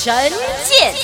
神剑。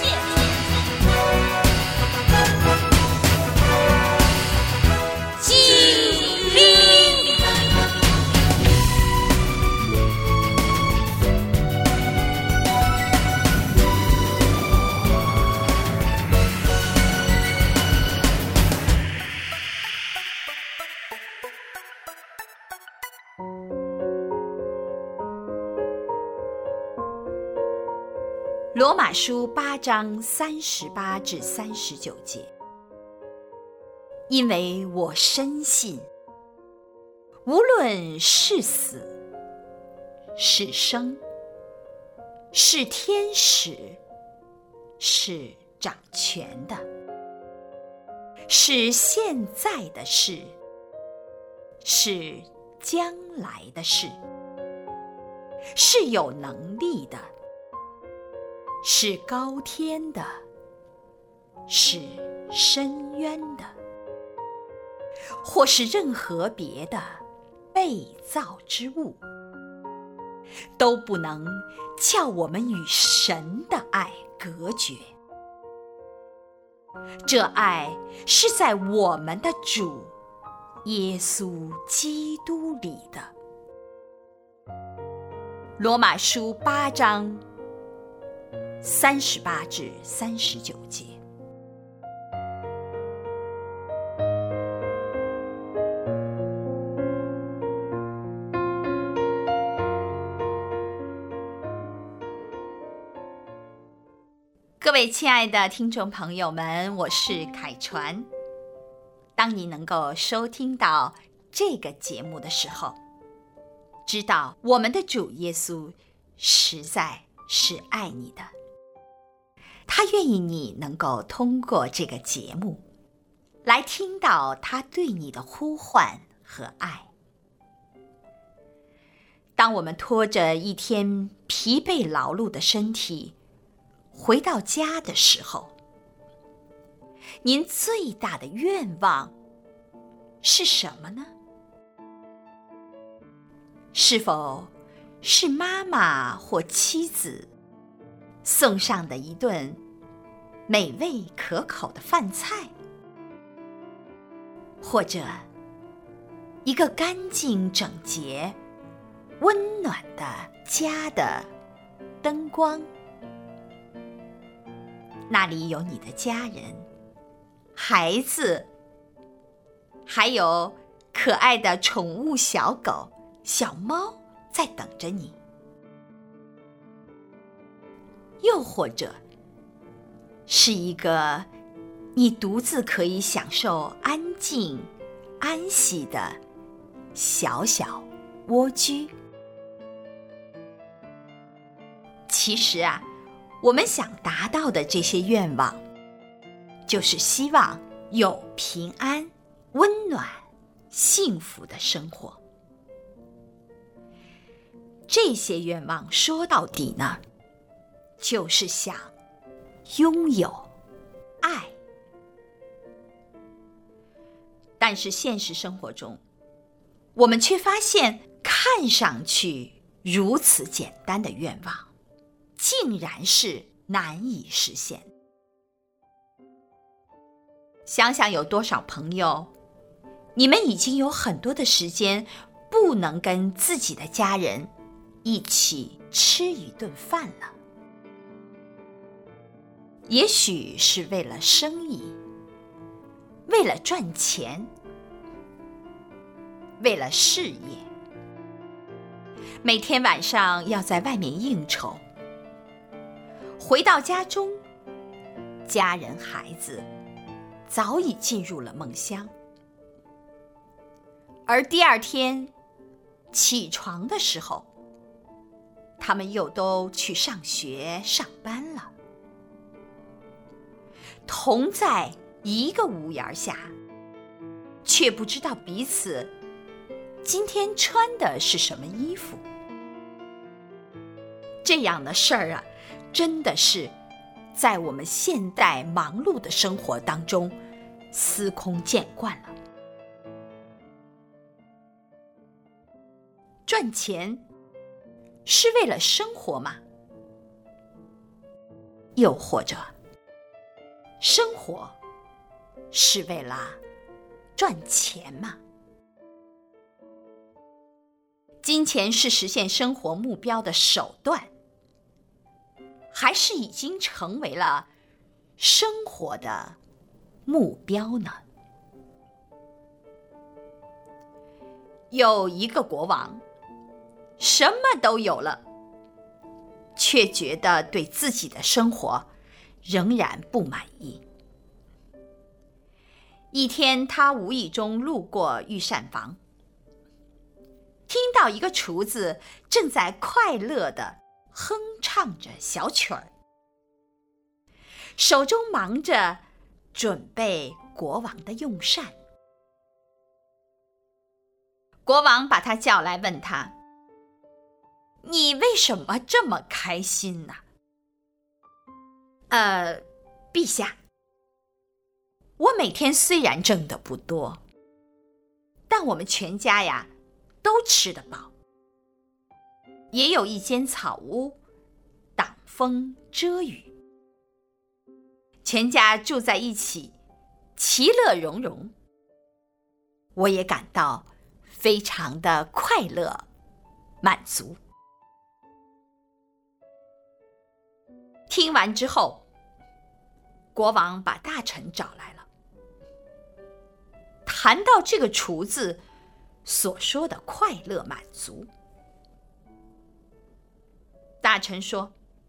罗马书8章38至39节，因为我深信，无论是死是生，是天使，是掌权的，是现在的事，是将来的事，是有能力的，是高天的，是深渊的，或是任何别的被造之物，都不能叫我们与神的爱隔绝。这爱是在我们的主耶稣基督里的。罗马书8章38至39节。各位亲爱的听众朋友们，我是凯传。当你能够收听到这个节目的时候，知道我们的主耶稣实在是爱你的。他愿意你能够通过这个节目来听到他对你的呼唤和爱。当我们拖着一天疲惫劳碌的身体回到家的时候，您最大的愿望是什么呢？是否是妈妈或妻子送上的一顿美味可口的饭菜，或者一个干净整洁温暖的家的灯光，那里有你的家人、孩子，还有可爱的宠物小狗、小猫在等着你。又或者是一个你独自可以享受安静安息的小小蜗居。其实啊，我们想达到的这些愿望，就是希望有平安、温暖、幸福的生活。这些愿望说到底呢，就是想拥有爱。但是现实生活中，我们却发现看上去如此简单的愿望，竟然是难以实现。想想有多少朋友，你们已经有很多的时间不能跟自己的家人一起吃一顿饭了。也许是为了生意，为了赚钱，为了事业，每天晚上要在外面应酬，回到家中，家人孩子早已进入了梦乡，而第二天起床的时候，他们又都去上学上班了。同在一个屋檐下，却不知道彼此今天穿的是什么衣服。这样的事儿啊，真的是在我们现代忙碌的生活当中司空见惯了。赚钱是为了生活吗？ 又或者，生活是为了赚钱吗？金钱是实现生活目标的手段，还是已经成为了生活的目标呢？有一个国王，什么都有了，却觉得对自己的生活仍然不满意。一天，他无意中路过御膳房，听到一个厨子正在快乐地哼唱着小曲儿，手中忙着准备国王的用膳。国王把他叫来，问他：“你为什么这么开心呢？”陛下，我每天虽然挣得不多，但我们全家呀都吃得饱，也有一间草屋挡风遮雨，全家住在一起，其乐融融。我也感到非常的快乐满足。听完之后，国王把大臣找来了，谈到这个厨子所说的快乐满足。大臣说：“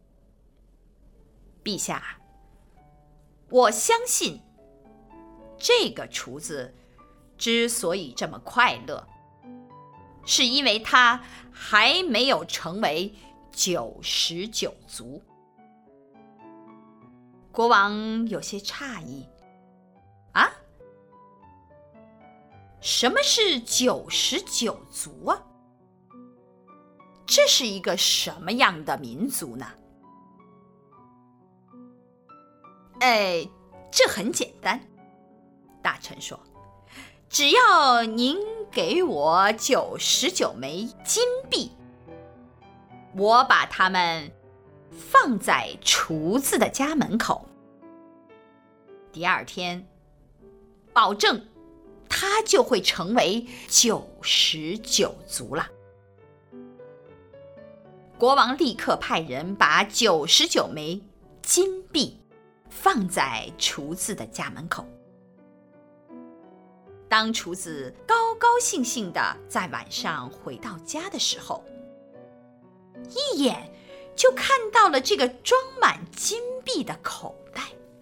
陛下，我相信这个厨子之所以这么快乐，是因为他还没有成为99族。”国王有些诧异：“啊？什么是99族啊？这是一个什么样的民族呢？”这很简单，大臣说，只要您给我99枚金币，我把它们放在厨子的家门口，第二天，保证他就会成为99族了。国王立刻派人把99枚金币放在厨子的家门口。当厨子高高兴兴地在晚上回到家的时候，一眼就看到了这个装满金币的口袋。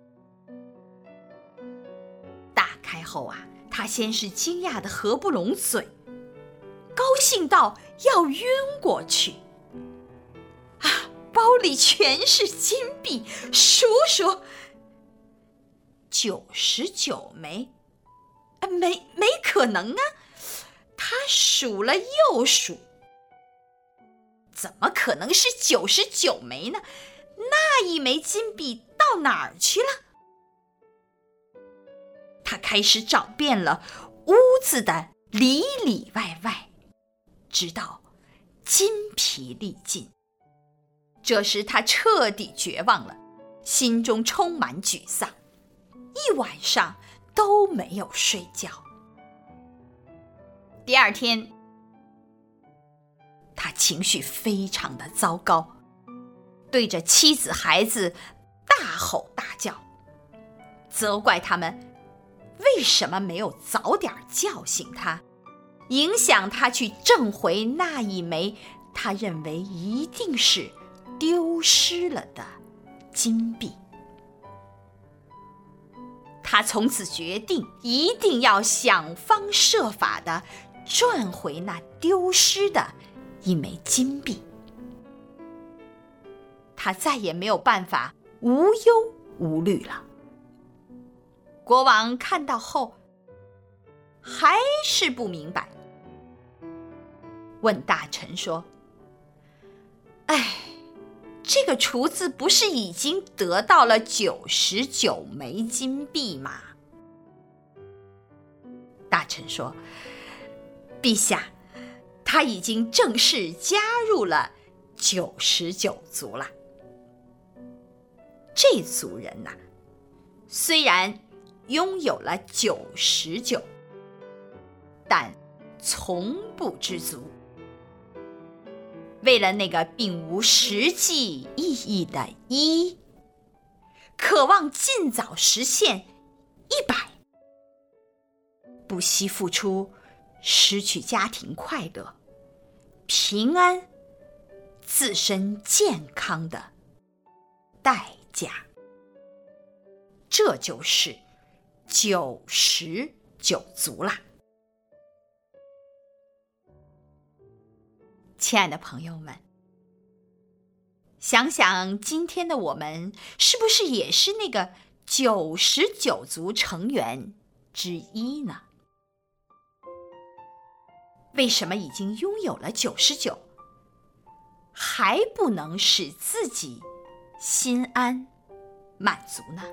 打开后啊，他先是惊讶得合不拢嘴，高兴到要晕过去。包里全是金币，数数，99枚，没可能啊！他数了又数，怎么可能是99枚呢？那一枚金币到哪儿去了？他开始找遍了屋子的里里外外，直到筋疲力尽。这时他彻底绝望了，心中充满沮丧，一晚上都没有睡觉。第二天，他情绪非常的糟糕，对着妻子孩子大吼大叫，责怪他们为什么没有早点叫醒他，影响他去挣回那一枚他认为一定是丢失了的金币。他从此决定一定要想方设法地赚回那丢失的一枚金币。他再也没有办法无忧无虑了。国王看到后还是不明白，问大臣说：“这个厨子不是已经得到了99枚金币吗？”大臣说：“陛下，他已经正式加入了99族了。” 这族人呐，虽然拥有了99，但从不知足。为了那个并无实际意义的1，渴望尽早实现100，不惜付出失去家庭快乐、平安、自身健康的代价。这就是99族啦。亲爱的朋友们，想想今天的我们是不是也是那个99族成员之一呢？为什么已经拥有了99，还不能使自己心安满足呢？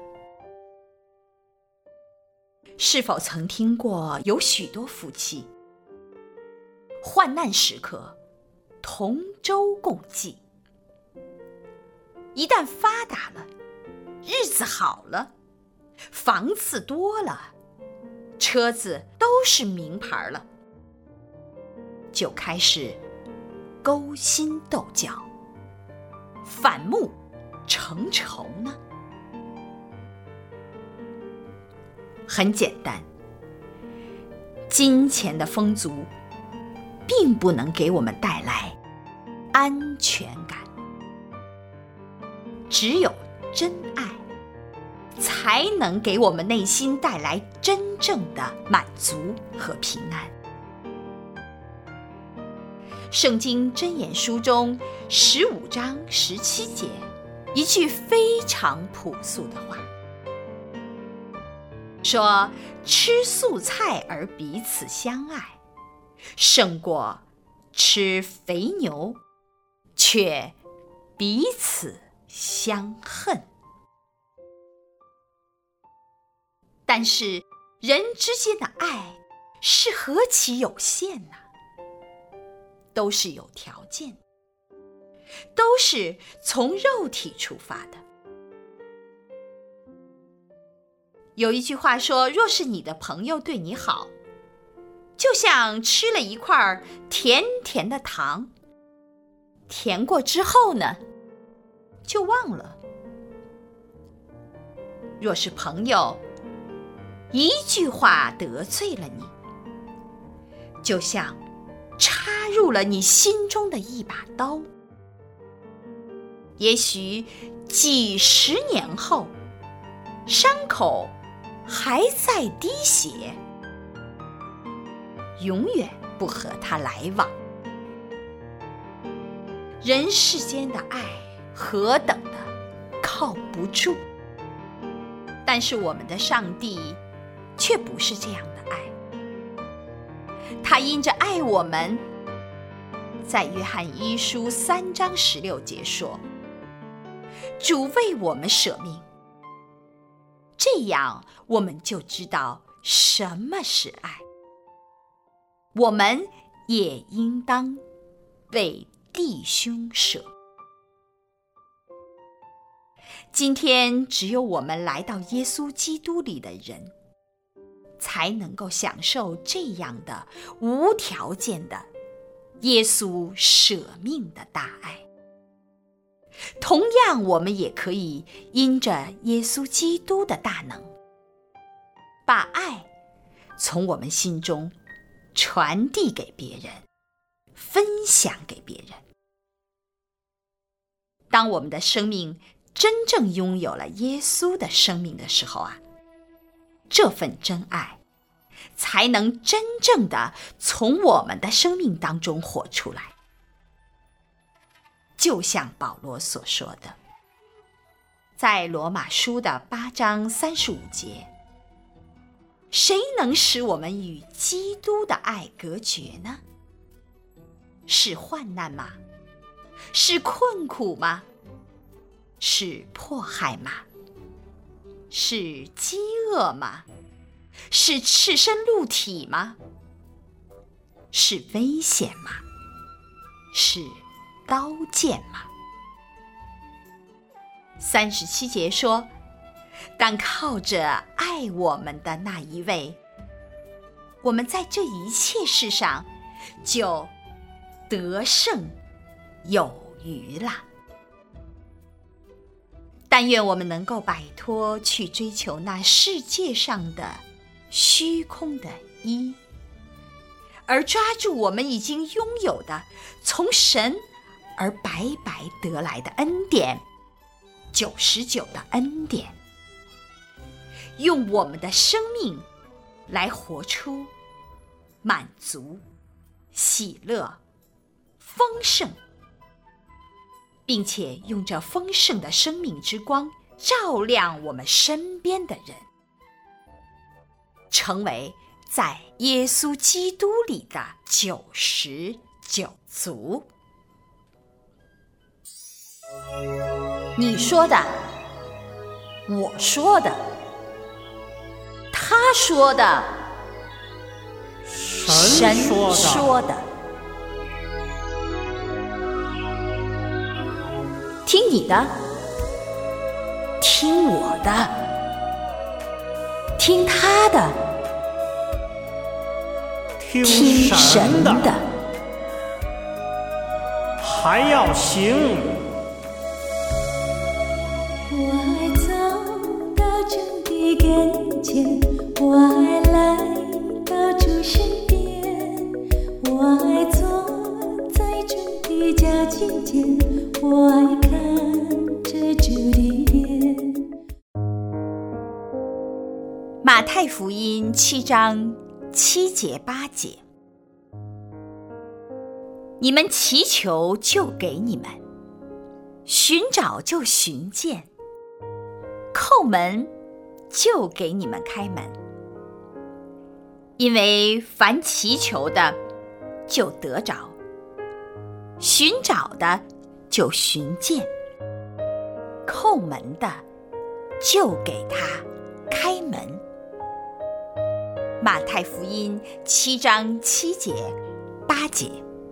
是否曾听过有许多夫妻，患难时刻同舟共济，一旦发达了，日子好了，房子多了，车子都是名牌了，就开始勾心斗角，反目成仇呢？很简单，金钱的丰足并不能给我们带来安全感，只有真爱才能给我们内心带来真正的满足和平安。圣经箴言书中15章17节，一句非常朴素的话，说吃素菜而彼此相爱，胜过吃肥牛却彼此相恨。但是人之间的爱是何其有限呢？都是有条件，都是从肉体出发的。有一句话说，若是你的朋友对你好，就像吃了一块甜甜的糖，甜过之后呢，就忘了。若是朋友一句话得罪了你，就像插入了你心中的一把刀，也许几十年后，伤口还在滴血，永远不和他来往。人世间的爱何等的靠不住，但是我们的上帝却不是这样的爱。他因着爱我们，在约翰一书3章16节说，主为我们舍命，这样我们就知道什么是爱。我们也应当为弟兄舍。今天只有我们来到耶稣基督里的人，才能够享受这样的无条件的耶稣舍命的大爱。同样，我们也可以因着耶稣基督的大能，把爱从我们心中传递给别人，分享给别人。当我们的生命真正拥有了耶稣的生命的时候啊，这份真爱才能真正的从我们的生命当中活出来。就像保罗所说的，在罗马书的8章35节，谁能使我们与基督的爱隔绝呢？是患难吗？是困苦吗？是迫害吗？是饥饿吗？是赤身露体吗？是危险吗？是刀剑吗？ 37节说，但靠着爱我们的那一位，我们在这一切事上就得胜有余了。但愿我们能够摆脱去追求那世界上的虚空的一，而抓住我们已经拥有的从神而白白得来的恩典，99的恩典，用我们的生命来活出满足、喜乐、丰盛，并且用这丰盛的生命之光照亮我们身边的人，成为在耶稣基督里的99族。你说的，我说的，他说的，神说的。听你的，听我的，听他的， 听神的， 还要行。 我爱走到主的跟前，我爱来到主身边，我爱坐在主的脚近前，我爱看着主的脸。 马太福音7章7节8节，你们祈求就给你们，寻找就寻见，叩门就给你们开门。因为凡祈求的就得着，寻找的就寻见，叩门的就给他开门。马太福音7章7节8节。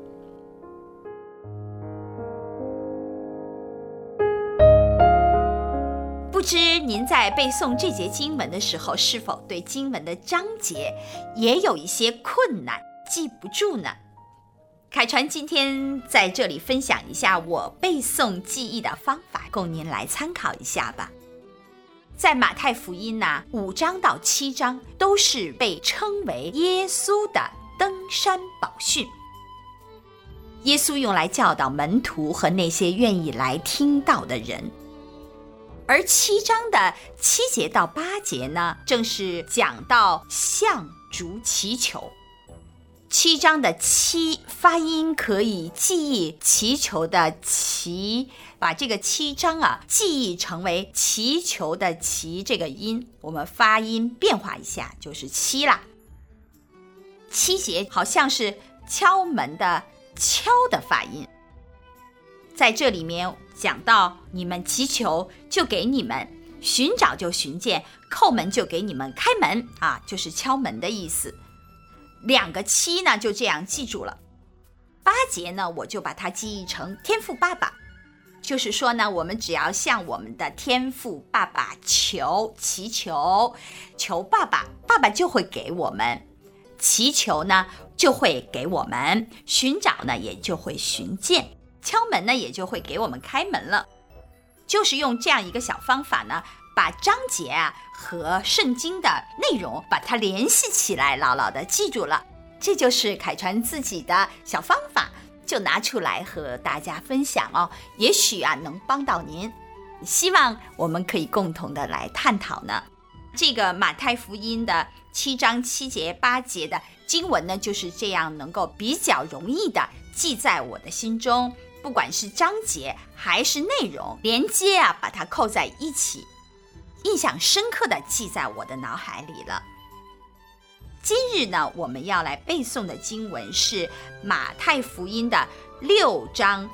不知您在背诵这节经文的时候，是否对经文的章节也有一些困难，记不住呢？凯传今天在这里分享一下我背诵记忆的方法，供您来参考一下吧。在马太福音5章到7章都是被称为耶稣的登山宝训，耶稣用来教导门徒和那些愿意来听到的人。而7章的7节到8节呢，正是讲到向主祈求。7章的7发音可以记忆祈求的祈，把这个7章记忆成为祈求的祈这个音，我们发音变化一下就是7啦。7节好像是敲门的敲的发音，在这里面讲到你们祈求就给你们，寻找就寻见，叩门就给你们开门就是敲门的意思。2个7呢就这样记住了。8节呢我就把它记忆成天父爸爸，就是说呢，我们只要向我们的天父爸爸祈求爸爸，爸爸就会给我们，祈求呢就会给我们，寻找呢也就会寻见，敲门呢也就会给我们开门了。就是用这样一个小方法呢，把章节和圣经的内容把它联系起来，牢牢的记住了。这就是凯传自己的小方法，就拿出来和大家分享哦，也许能帮到您。希望我们可以共同的来探讨呢。这个马太福音的7章7节8节的经文呢，就是这样能够比较容易的记在我的心中，不管是章节还是内容，连接把它扣在一起，印象深刻的记在我的脑海里了。今日呢，我们要来背诵的经文是马太福音的6章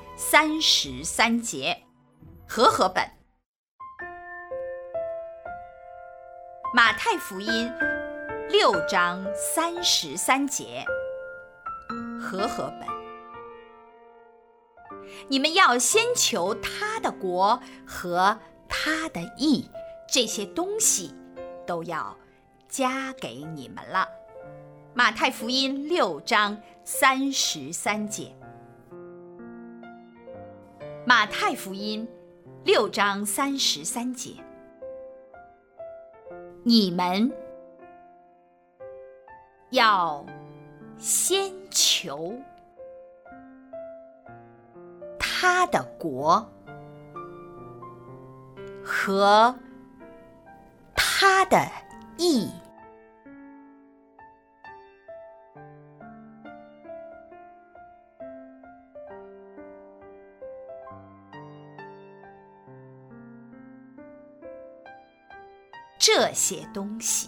33节，和本。马太福音6章33节，和本。你们要先求他的国和他的义，这些东西都要加给你们了。马太福音6章33节。马太福音6章33节，你们要先求他的国和他的义。这些东西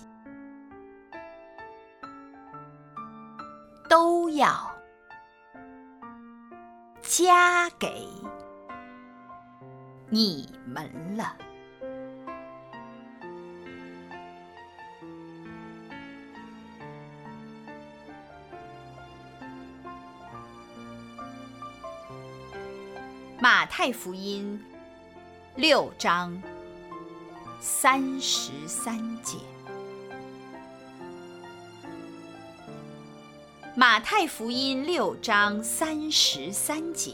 都要加给你们了。马太福音6章33节。马太福音6章33节，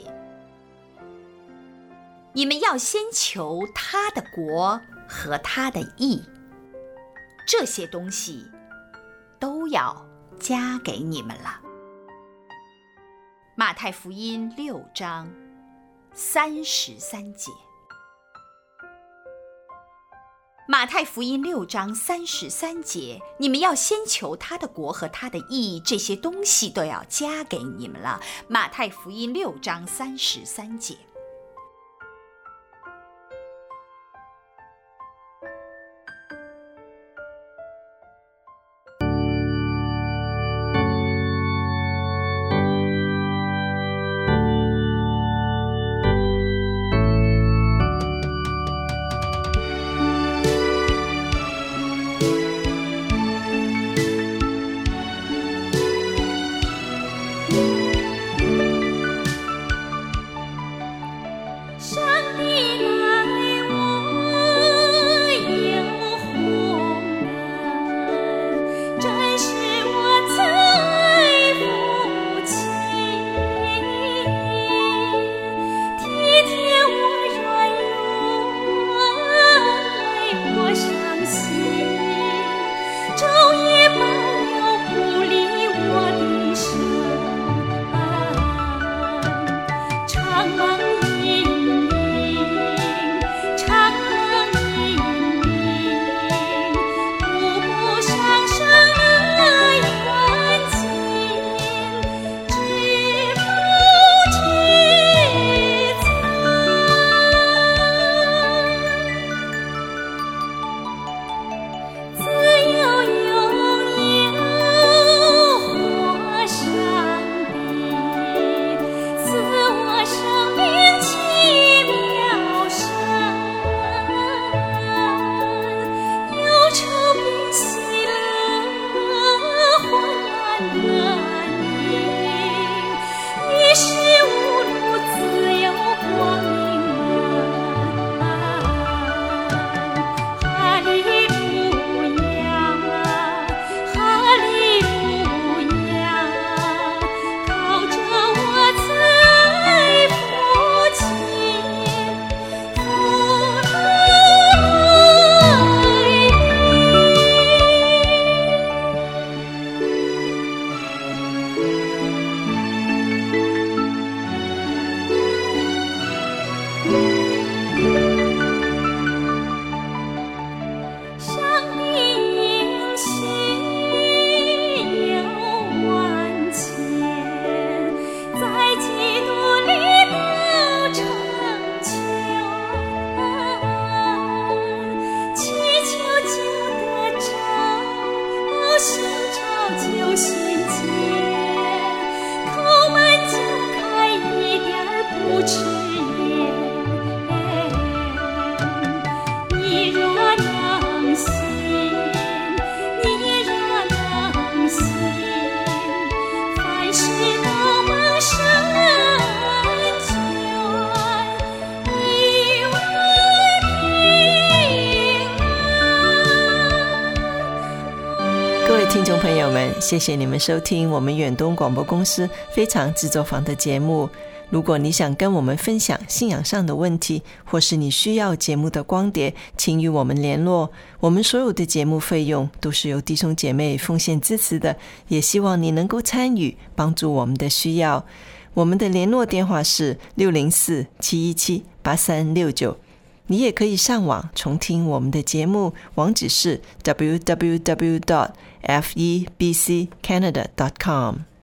你们要先求他的国和他的义，这些东西都要加给你们了。马太福音6章33节。马太福音6章33节，你们要先求他的国和他的义，这些东西都要加给你们了。马太福音6章33节。 听众朋友们，谢谢你们收听我们远东广播公司非常制作坊的节目。如果你想跟我们分享信仰上的问题，或是你需要节目的光碟，请与我们联络。我们所有的节目费用都是由弟兄姐妹奉献支持的，也希望你能够参与，帮助我们的需要。我们的联络电话是604-717-8369。你也可以上网重听我们的节目，网址是 www.febccanada.com。